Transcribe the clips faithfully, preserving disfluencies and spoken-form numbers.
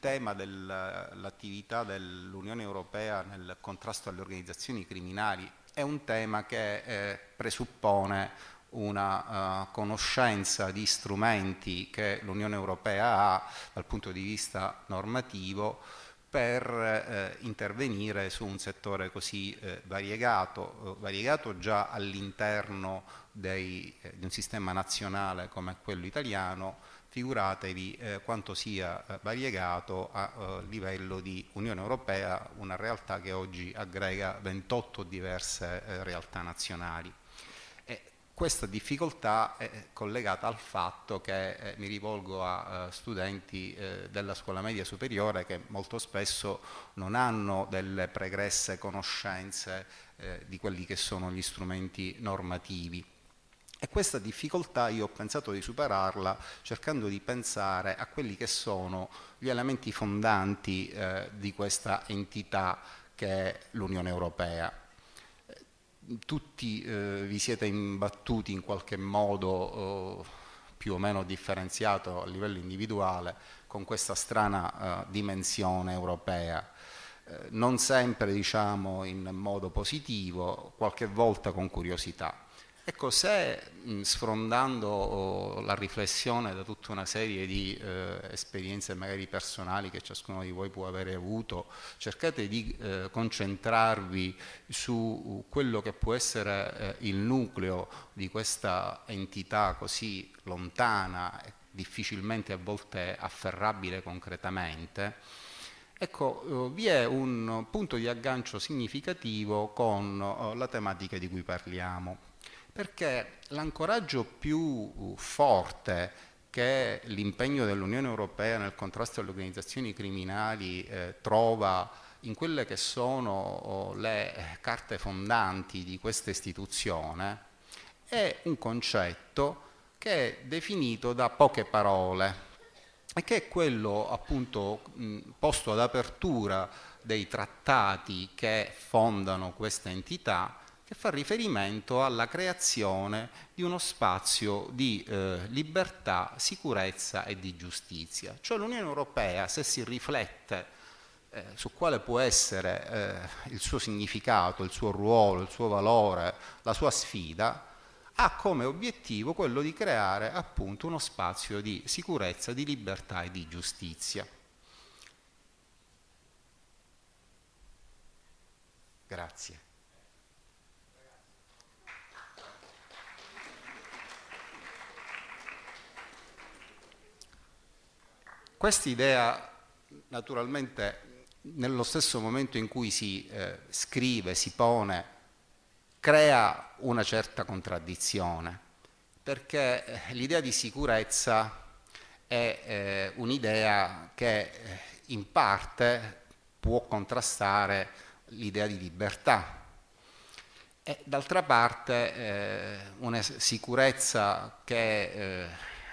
tema dell'attività dell'Unione Europea nel contrasto alle organizzazioni criminali è un tema che eh, presuppone una uh, conoscenza di strumenti che l'Unione Europea ha dal punto di vista normativo per eh, intervenire su un settore così eh, variegato, eh, variegato già all'interno dei, eh, di un sistema nazionale come quello italiano, figuratevi eh, quanto sia eh, variegato a eh, livello di Unione Europea, una realtà che oggi aggrega ventotto diverse eh, realtà nazionali. Questa difficoltà è collegata al fatto che eh, mi rivolgo a, a studenti eh, della scuola media superiore che molto spesso non hanno delle pregresse conoscenze eh, di quelli che sono gli strumenti normativi. E questa difficoltà io ho pensato di superarla cercando di pensare a quelli che sono gli elementi fondanti eh, di questa entità che è l'Unione Europea. Tutti eh, vi siete imbattuti in qualche modo eh, più o meno differenziato a livello individuale con questa strana eh, dimensione europea, eh, non sempre diciamo in modo positivo, qualche volta con curiosità. Ecco, se mh, sfrondando oh, la riflessione da tutta una serie di eh, esperienze magari personali che ciascuno di voi può avere avuto, cercate di eh, concentrarvi su quello che può essere eh, il nucleo di questa entità così lontana e difficilmente a volte afferrabile concretamente, ecco, vi è un punto di aggancio significativo con la tematica di cui parliamo. Perché l'ancoraggio più forte che l'impegno dell'Unione Europea nel contrasto alle organizzazioni criminali eh, trova in quelle che sono oh, le carte fondanti di questa istituzione è un concetto che è definito da poche parole e che è quello appunto mh, posto ad apertura dei trattati che fondano questa entità, che fa riferimento alla creazione di uno spazio di eh, libertà, sicurezza e di giustizia. Cioè l'Unione Europea, se si riflette eh, su quale può essere eh, il suo significato, il suo ruolo, il suo valore, la sua sfida, ha come obiettivo quello di creare appunto uno spazio di sicurezza, di libertà e di giustizia. Grazie. Questa idea, naturalmente, nello stesso momento in cui si eh, scrive, si pone, crea una certa contraddizione, perché eh, l'idea di sicurezza è eh, un'idea che eh, in parte può contrastare l'idea di libertà. E d'altra parte eh, una sicurezza che eh,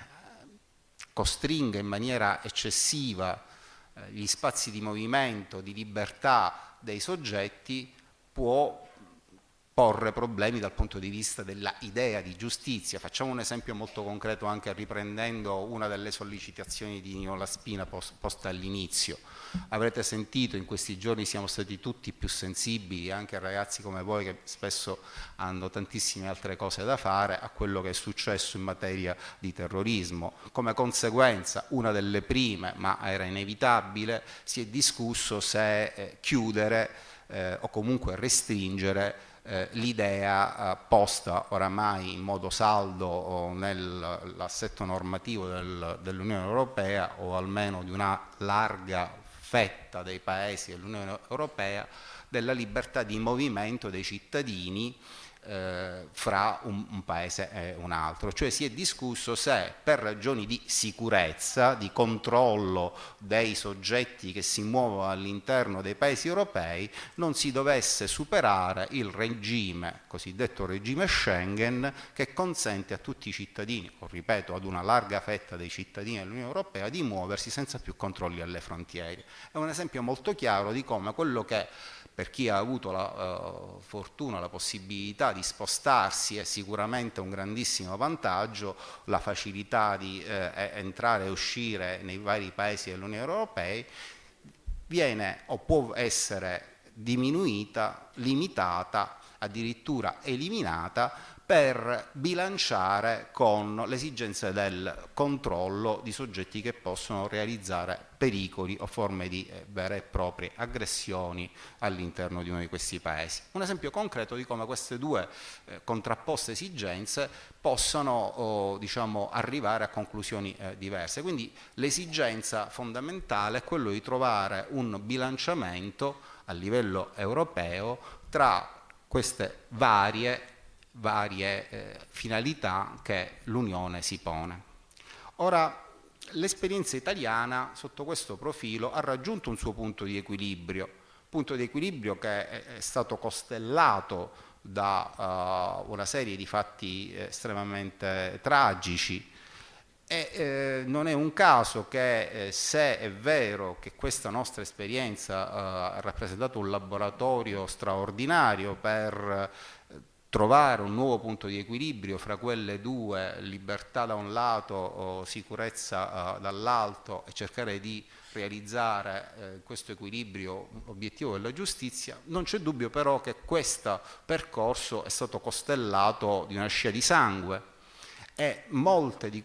costringe in maniera eccessiva eh, gli spazi di movimento, di libertà dei soggetti, può porre problemi dal punto di vista della idea di giustizia. Facciamo un esempio molto concreto anche riprendendo una delle sollecitazioni di Nino Laspina posta all'inizio. Avrete sentito in questi giorni siamo stati tutti più sensibili, anche ragazzi come voi che spesso hanno tantissime altre cose da fare, a quello che è successo in materia di terrorismo. Come conseguenza, una delle prime, ma era inevitabile, si è discusso se eh, chiudere eh, o comunque restringere Eh, l'idea eh, posta oramai in modo saldo nell'assetto normativo del, dell'Unione Europea o almeno di una larga fetta dei paesi dell'Unione Europea della libertà di movimento dei cittadini eh, fra un, un paese e un altro. Cioè si è discusso se per ragioni di sicurezza, di controllo dei soggetti che si muovono all'interno dei paesi europei non si dovesse superare il regime, cosiddetto regime Schengen, che consente a tutti i cittadini, o ripeto ad una larga fetta dei cittadini dell'Unione Europea, di muoversi senza più controlli alle frontiere. È un esempio molto chiaro di come quello che per chi ha avuto la uh, fortuna, la possibilità facilità di spostarsi è sicuramente un grandissimo vantaggio, la facilità di eh, entrare e uscire nei vari paesi dell'Unione Europea viene o può essere diminuita, limitata, addirittura eliminata per bilanciare con l'esigenza del controllo di soggetti che possono realizzare pericoli o forme di eh, vere e proprie aggressioni all'interno di uno di questi paesi. Un esempio concreto di come queste due eh, contrapposte esigenze possano oh, diciamo, arrivare a conclusioni eh, diverse. Quindi l'esigenza fondamentale è quello di trovare un bilanciamento a livello europeo tra queste varie varie eh, finalità che l'Unione si pone. Ora, l'esperienza italiana sotto questo profilo ha raggiunto un suo punto di equilibrio, punto di equilibrio che è, è stato costellato da uh, una serie di fatti estremamente tragici e eh, non è un caso che eh, se è vero che questa nostra esperienza uh, ha rappresentato un laboratorio straordinario per trovare un nuovo punto di equilibrio fra quelle due, libertà da un lato o sicurezza uh, dall'altro, e cercare di realizzare eh, questo equilibrio obiettivo della giustizia, non c'è dubbio però che questo percorso è stato costellato di una scia di sangue e molte di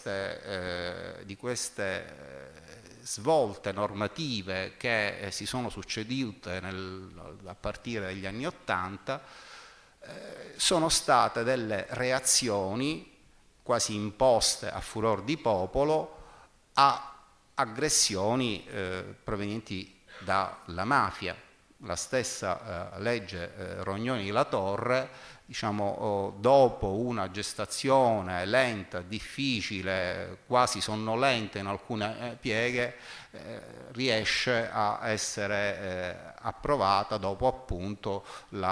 queste, eh, di queste eh, svolte normative che eh, si sono succedute nel, a partire dagli anni Ottanta sono state delle reazioni quasi imposte a furor di popolo a aggressioni eh, provenienti dalla mafia. La stessa eh, legge eh, Rognoni-La Torre, diciamo, oh, dopo una gestazione lenta, difficile, quasi sonnolenta in alcune eh, pieghe, eh, riesce a essere eh, approvata dopo appunto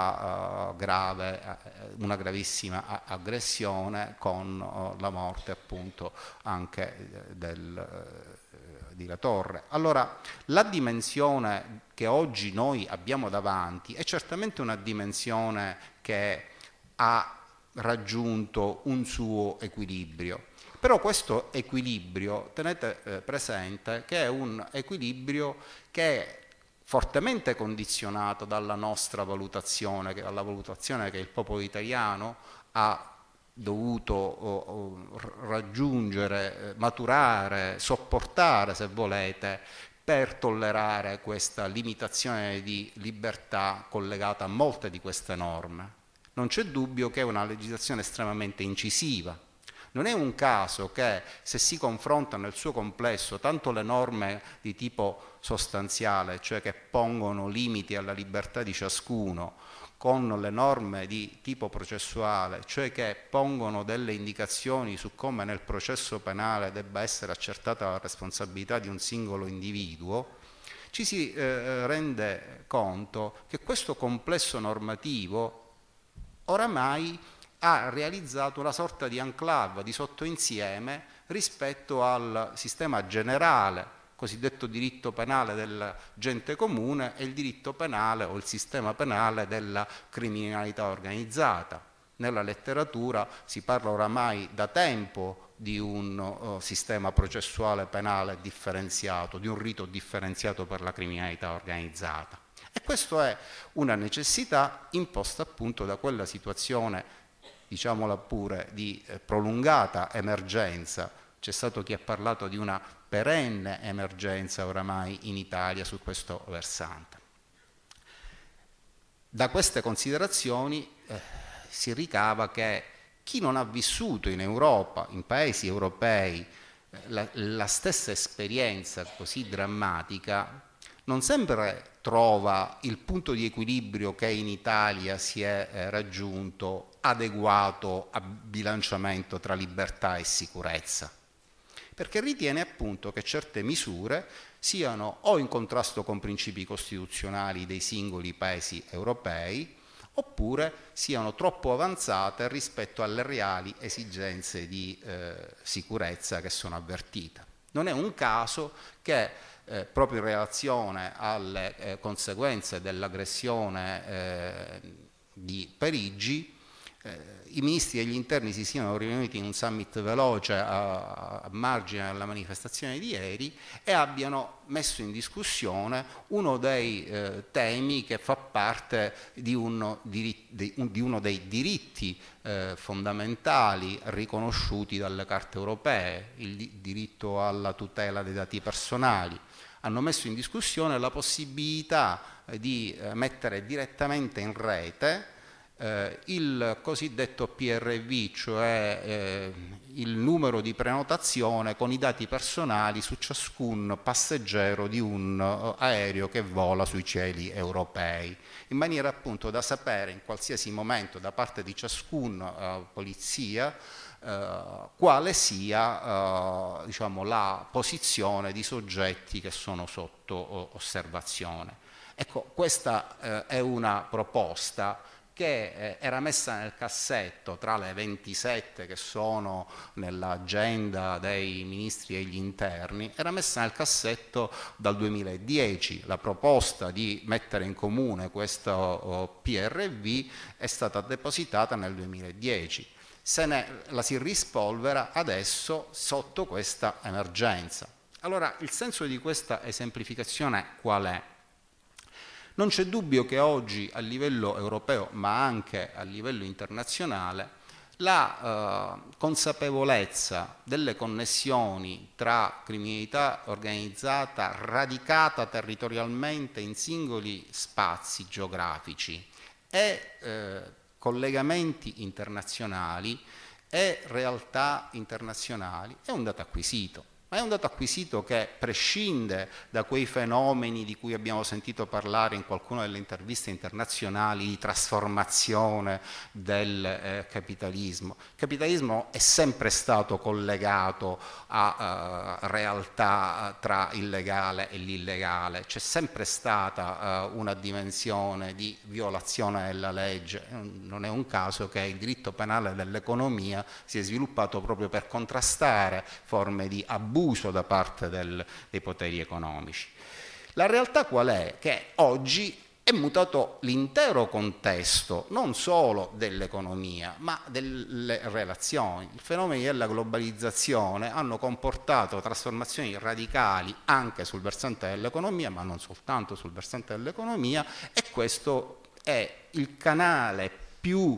la, uh, grave, uh, una gravissima aggressione con uh, la morte appunto anche del uh, di La Torre. Allora, la dimensione che oggi noi abbiamo davanti è certamente una dimensione che ha raggiunto un suo equilibrio, però questo equilibrio, tenete eh, presente che è un equilibrio che è fortemente condizionato dalla nostra valutazione, dalla valutazione che il popolo italiano ha dovuto oh, oh, raggiungere, maturare, sopportare se volete, per tollerare questa limitazione di libertà collegata a molte di queste norme. Non c'è dubbio che è una legislazione estremamente incisiva. Non è un caso che se si confrontano nel suo complesso tanto le norme di tipo sostanziale, cioè che pongono limiti alla libertà di ciascuno, con le norme di tipo processuale, cioè che pongono delle indicazioni su come nel processo penale debba essere accertata la responsabilità di un singolo individuo, ci si eh, rende conto che questo complesso normativo oramai ha realizzato una sorta di enclave, di sottoinsieme rispetto al sistema generale, cosiddetto diritto penale della gente comune, e il diritto penale o il sistema penale della criminalità organizzata. Nella letteratura si parla oramai da tempo di un uh, sistema processuale penale differenziato, di un rito differenziato per la criminalità organizzata. E questa è una necessità imposta appunto da quella situazione, diciamola pure, di eh, prolungata emergenza. C'è stato chi ha parlato di una perenne emergenza oramai in Italia su questo versante. Da queste considerazioni eh, si ricava che chi non ha vissuto in Europa, in paesi europei, eh, la, la stessa esperienza così drammatica, non sempre trova il punto di equilibrio che in Italia si è eh, raggiunto adeguato a bilanciamento tra libertà e sicurezza, perché ritiene appunto che certe misure siano o in contrasto con principi costituzionali dei singoli paesi europei, oppure siano troppo avanzate rispetto alle reali esigenze di eh, sicurezza che sono avvertite. Non è un caso che eh, proprio in relazione alle eh, conseguenze dell'aggressione eh, di Parigi eh, i ministri degli interni si siano riuniti in un summit veloce a, a margine della manifestazione di ieri e abbiano messo in discussione uno dei eh, temi che fa parte di uno, di, di, di uno dei diritti eh, fondamentali riconosciuti dalle carte europee, il diritto alla tutela dei dati personali. Hanno messo in discussione la possibilità eh, di eh, mettere direttamente in rete Eh, il cosiddetto P R V, cioè eh, il numero di prenotazione con i dati personali su ciascun passeggero di un uh, aereo che vola sui cieli europei, in maniera appunto da sapere in qualsiasi momento da parte di ciascun uh, polizia uh, quale sia uh, diciamo, la posizione di soggetti che sono sotto uh, osservazione. Ecco, questa uh, è una proposta che eh, era messa nel cassetto tra le ventisette che sono nell'agenda dei ministri degli interni, era messa nel cassetto dal duemiladieci. La proposta di mettere in comune questo oh, P R V è stata depositata nel duemiladieci. Se ne, la si rispolvera adesso sotto questa emergenza. Allora, il senso di questa esemplificazione qual è? Non c'è dubbio che oggi a livello europeo, ma anche a livello internazionale, la eh, consapevolezza delle connessioni tra criminalità organizzata radicata territorialmente in singoli spazi geografici e eh, collegamenti internazionali e realtà internazionali è un dato acquisito. Ma è un dato acquisito che prescinde da quei fenomeni di cui abbiamo sentito parlare in qualcuna delle interviste internazionali di trasformazione del eh, capitalismo. Il capitalismo è sempre stato collegato a uh, realtà tra il legale e l'illegale, c'è sempre stata uh, una dimensione di violazione della legge. Non è un caso che il diritto penale dell'economia si è sviluppato proprio per contrastare forme di abuso da parte del, dei poteri economici. La realtà qual è? Che oggi è mutato l'intero contesto, non solo dell'economia, ma delle relazioni. I fenomeni della globalizzazione hanno comportato trasformazioni radicali anche sul versante dell'economia, ma non soltanto sul versante dell'economia, e questo è il canale più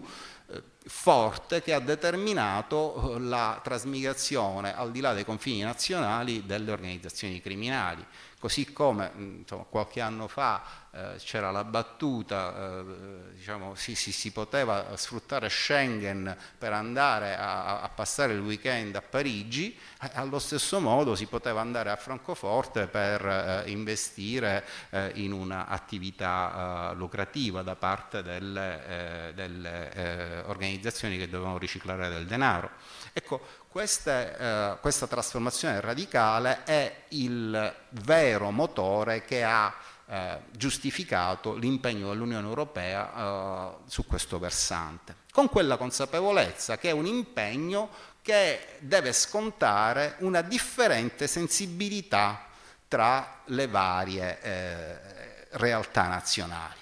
forte che ha determinato la trasmigrazione al di là dei confini nazionali delle organizzazioni criminali. Così come insomma, qualche anno fa eh, c'era la battuta, eh, diciamo, si, si, si poteva sfruttare Schengen per andare a, a passare il weekend a Parigi, eh, allo stesso modo si poteva andare a Francoforte per eh, investire eh, in un'attività eh, lucrativa da parte delle, eh, delle eh, organizzazioni che dovevano riciclare del denaro. Ecco, Queste, eh, questa trasformazione radicale è il vero motore che ha eh, giustificato l'impegno dell'Unione Europea eh, su questo versante, con quella consapevolezza che è un impegno che deve scontare una differente sensibilità tra le varie eh, realtà nazionali.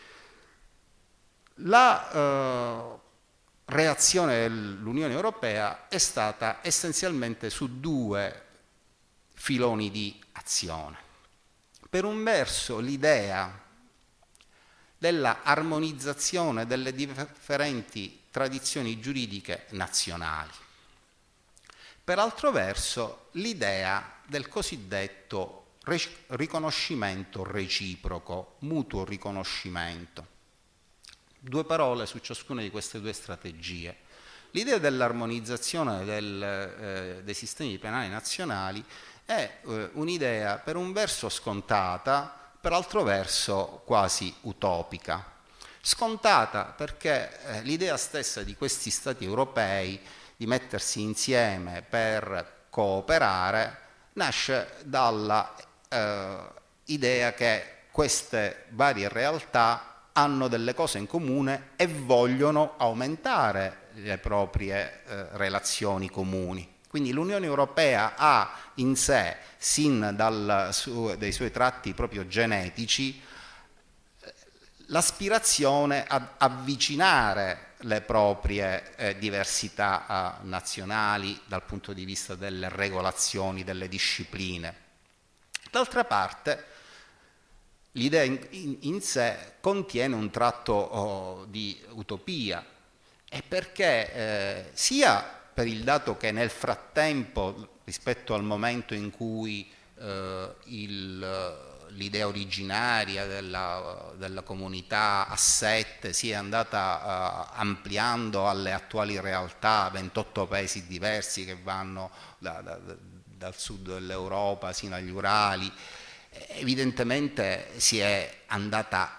La eh, reazione dell'Unione Europea è stata essenzialmente su due filoni di azione. Per un verso l'idea della armonizzazione delle differenti tradizioni giuridiche nazionali. Per altro verso l'idea del cosiddetto riconoscimento reciproco, mutuo riconoscimento. Due parole su ciascuna di queste due strategie. L'idea dell'armonizzazione del, eh, dei sistemi penali nazionali è eh, un'idea per un verso scontata, per altro verso quasi utopica. Scontata perché eh, l'idea stessa di questi Stati europei di mettersi insieme per cooperare nasce dalla eh, idea che queste varie realtà hanno delle cose in comune e vogliono aumentare le proprie eh, relazioni comuni. Quindi l'Unione Europea ha in sé, sin dal su, dai suoi tratti proprio genetici, l'aspirazione ad avvicinare le proprie eh, diversità eh, nazionali dal punto di vista delle regolazioni, delle discipline. D'altra parte, l'idea in, in, in sé contiene un tratto oh, di utopia, e perché eh, sia per il dato che nel frattempo, rispetto al momento in cui eh, il l'idea originaria della, della comunità a sette si è andata uh, ampliando alle attuali realtà, ventotto paesi diversi che vanno da, da, dal sud dell'Europa sino agli Urali, evidentemente si è andata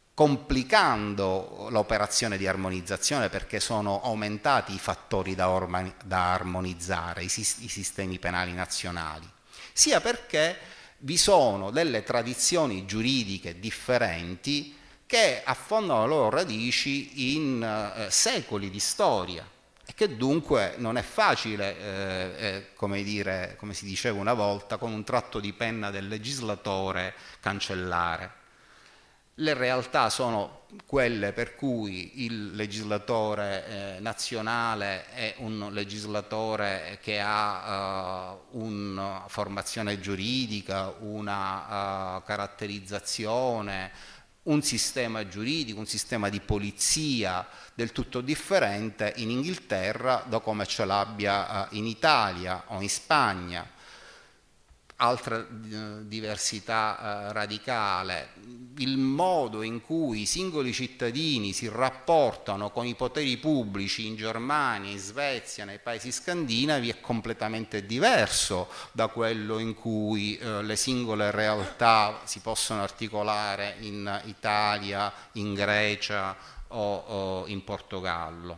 complicando l'operazione di armonizzazione, perché sono aumentati i fattori da, ormani, da armonizzare, i, i sistemi penali nazionali, sia perché vi sono delle tradizioni giuridiche differenti che affondano le loro radici in eh, secoli di storia, e che dunque non è facile, eh, eh, come dire, come si diceva una volta, con un tratto di penna del legislatore cancellare. Le realtà sono quelle per cui il legislatore eh, nazionale è un legislatore che ha uh, una formazione giuridica, una uh, caratterizzazione, un sistema giuridico, un sistema di polizia del tutto differente in Inghilterra da come ce l'abbia uh, in Italia o in Spagna. Altra eh, diversità eh, radicale, il modo in cui i singoli cittadini si rapportano con i poteri pubblici in Germania, in Svezia, nei paesi scandinavi è completamente diverso da quello in cui eh, le singole realtà si possono articolare in Italia, in Grecia o, o in Portogallo.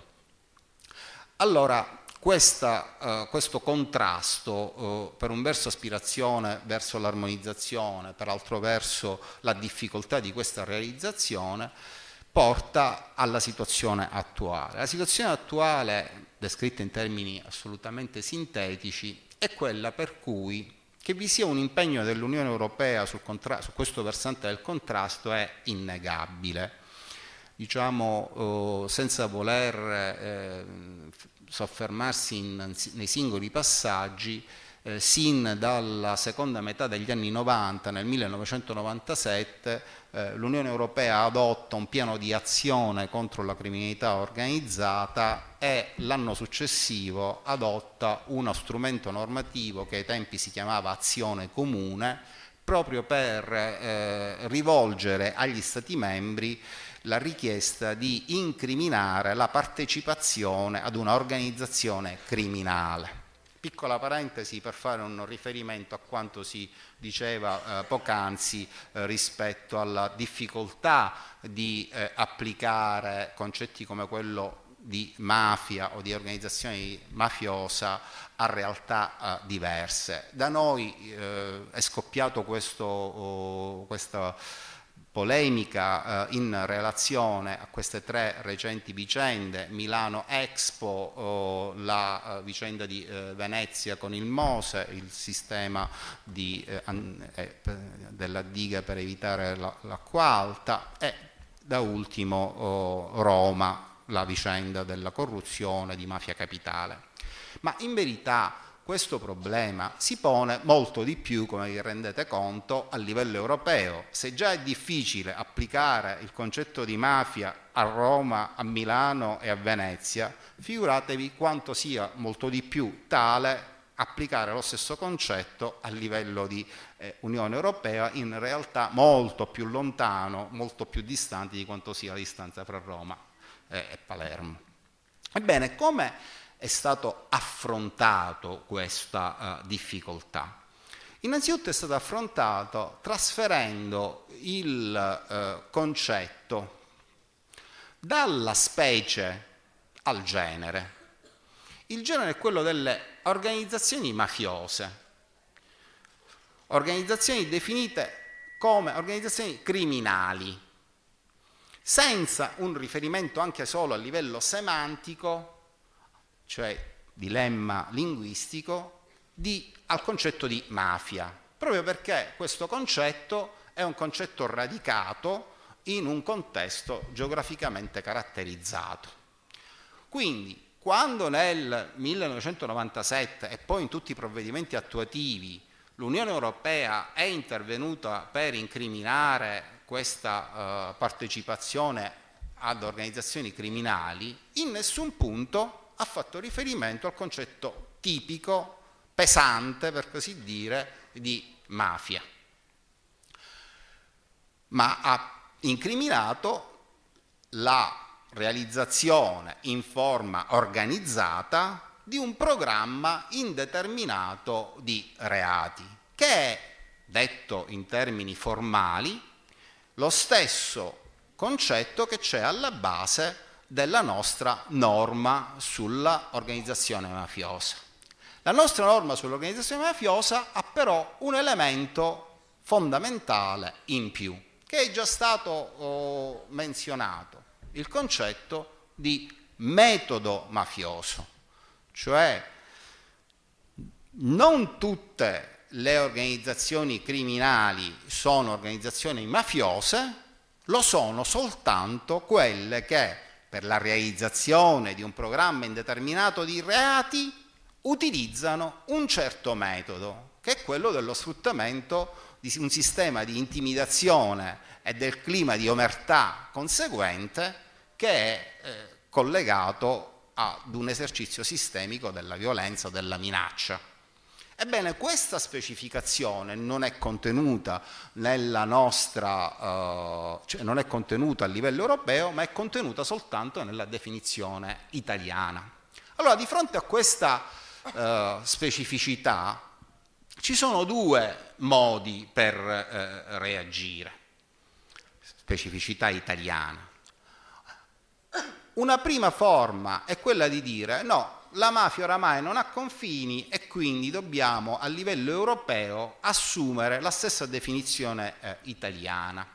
Allora, Questa, uh, questo contrasto, uh, per un verso aspirazione verso l'armonizzazione, per altro verso la difficoltà di questa realizzazione, porta alla situazione attuale. La situazione attuale, descritta in termini assolutamente sintetici, è quella per cui che vi sia un impegno dell'Unione Europea sul contra- su questo versante del contrasto è innegabile. Diciamo, uh, senza voler eh, soffermarsi in, nei singoli passaggi, eh, sin dalla seconda metà degli anni novanta, nel millenovecentonovantasette, eh, l'Unione Europea adotta un piano di azione contro la criminalità organizzata e l'anno successivo adotta uno strumento normativo che ai tempi si chiamava azione comune, proprio per eh, rivolgere agli Stati membri la richiesta di incriminare la partecipazione ad una organizzazione criminale. Piccola parentesi per fare un riferimento a quanto si diceva eh, poc'anzi eh, rispetto alla difficoltà di eh, applicare concetti come quello di mafia o di organizzazione mafiosa a realtà eh, diverse. Da noi eh, è scoppiato questo, oh, questa polemica eh, in relazione a queste tre recenti vicende, Milano Expo, oh, la uh, vicenda di uh, Venezia con il MOSE, il sistema di, eh, eh, della diga per evitare la, l'acqua alta, e da ultimo oh, Roma, la vicenda della corruzione di Mafia Capitale. Ma in verità questo problema si pone molto di più, come vi rendete conto, a livello europeo. Se già è difficile applicare il concetto di mafia a Roma, a Milano e a Venezia, figuratevi quanto sia molto di più tale applicare lo stesso concetto a livello di eh, Unione Europea, in realtà molto più lontano, molto più distante di quanto sia la distanza fra Roma e, e Palermo. Ebbene, come è stato affrontato questa uh, difficoltà? Innanzitutto è stato affrontato trasferendo il uh, concetto dalla specie al genere. Il genere è quello delle organizzazioni mafiose, organizzazioni definite come organizzazioni criminali, senza un riferimento anche solo a livello semantico, cioè dilemma linguistico, di, al concetto di mafia, proprio perché questo concetto è un concetto radicato in un contesto geograficamente caratterizzato. Quindi, quando nel millenovecentonovantasette e poi in tutti i provvedimenti attuativi l'Unione Europea è intervenuta per incriminare questa uh, partecipazione ad organizzazioni criminali, in nessun punto ha fatto riferimento al concetto tipico, pesante per così dire, di mafia, ma ha incriminato la realizzazione in forma organizzata di un programma indeterminato di reati, che è, detto in termini formali, lo stesso concetto che c'è alla base della nostra norma sulla organizzazione mafiosa. La nostra norma sull'organizzazione mafiosa ha però un elemento fondamentale in più, che è già stato oh, menzionato, il concetto di metodo mafioso, cioè non tutte le organizzazioni criminali sono organizzazioni mafiose, lo sono soltanto quelle che per la realizzazione di un programma indeterminato di reati utilizzano un certo metodo, che è quello dello sfruttamento di un sistema di intimidazione e del clima di omertà conseguente che è eh, collegato ad un esercizio sistemico della violenza o della minaccia. Ebbene, questa specificazione non è contenuta nella nostra, eh, cioè non è contenuta a livello europeo, ma è contenuta soltanto nella definizione italiana. Allora, di fronte a questa eh, specificità, ci sono due modi per eh, reagire. Specificità italiana. Una prima forma è quella di dire no, la mafia oramai non ha confini e quindi dobbiamo a livello europeo assumere la stessa definizione eh, italiana.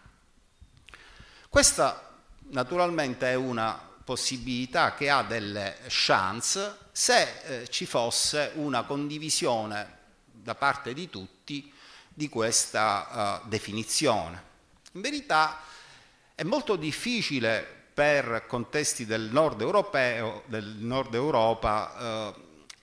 Questa naturalmente è una possibilità che ha delle chance se eh, ci fosse una condivisione da parte di tutti di questa uh, definizione. In verità è molto difficile per contesti del nord europeo, del nord Europa, eh,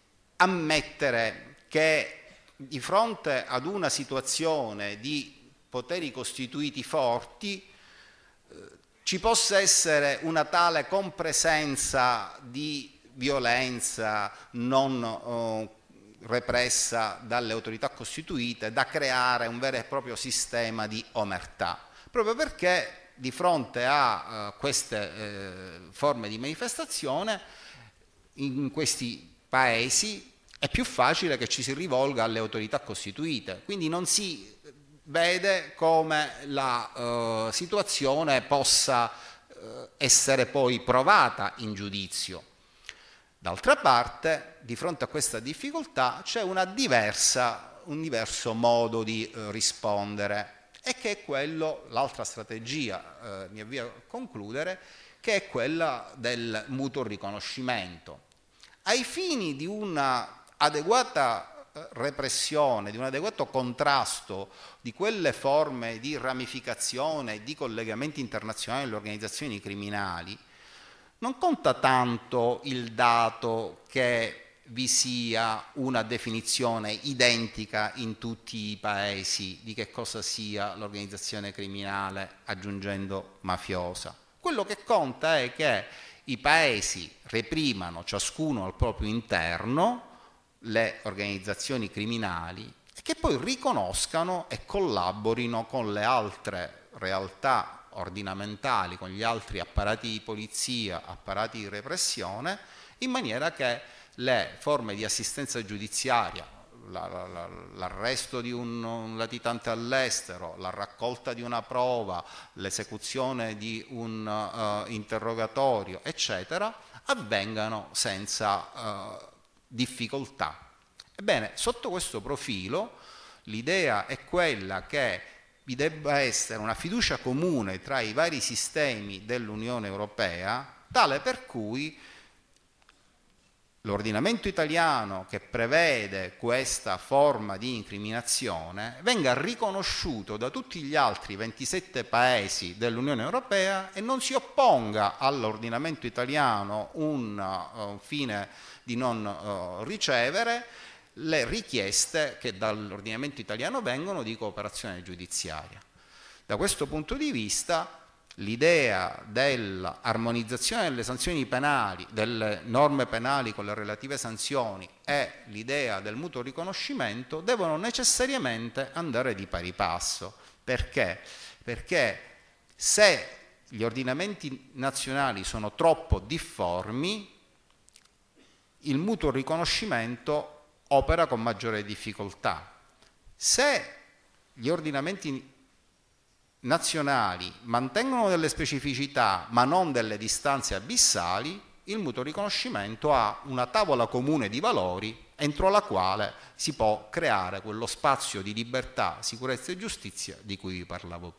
ammettere che di fronte ad una situazione di poteri costituiti forti eh, ci possa essere una tale compresenza di violenza non eh, repressa dalle autorità costituite da creare un vero e proprio sistema di omertà, proprio perché di fronte a uh, queste eh, forme di manifestazione in questi paesi è più facile che ci si rivolga alle autorità costituite, quindi non si vede come la uh, situazione possa uh, essere poi provata in giudizio. D'altra parte, di fronte a questa difficoltà c'è una diversa, un diverso modo di uh, rispondere, e che è quello, l'altra strategia, eh, mi avvio a concludere, che è quella del mutuo riconoscimento. Ai fini di una adeguata repressione, di un adeguato contrasto di quelle forme di ramificazione, di collegamenti internazionali delle organizzazioni criminali, non conta tanto il dato che vi sia una definizione identica in tutti i paesi di che cosa sia l'organizzazione criminale, aggiungendo mafiosa. Quello che conta è che i paesi reprimano ciascuno al proprio interno le organizzazioni criminali e che poi riconoscano e collaborino con le altre realtà ordinamentali, con gli altri apparati di polizia, apparati di repressione, in maniera che le forme di assistenza giudiziaria, la, la, l'arresto di un, un latitante all'estero, la raccolta di una prova, l'esecuzione di un uh, interrogatorio, eccetera, avvengano senza uh, difficoltà. Ebbene, sotto questo profilo, l'idea è quella che vi debba essere una fiducia comune tra i vari sistemi dell'Unione Europea, tale per cui l'ordinamento italiano che prevede questa forma di incriminazione venga riconosciuto da tutti gli altri ventisette paesi dell'Unione Europea e non si opponga all'ordinamento italiano un uh, fine di non uh, ricevere le richieste che dall'ordinamento italiano vengono di cooperazione giudiziaria. Da questo punto di vista, l'idea dell'armonizzazione delle sanzioni penali, delle norme penali con le relative sanzioni e l'idea del mutuo riconoscimento devono necessariamente andare di pari passo. Perché? Perché se gli ordinamenti nazionali sono troppo difformi, il mutuo riconoscimento opera con maggiore difficoltà. Se gli ordinamenti nazionali mantengono delle specificità ma non delle distanze abissali, il mutuo riconoscimento ha una tavola comune di valori entro la quale si può creare quello spazio di libertà, sicurezza e giustizia di cui vi parlavo prima.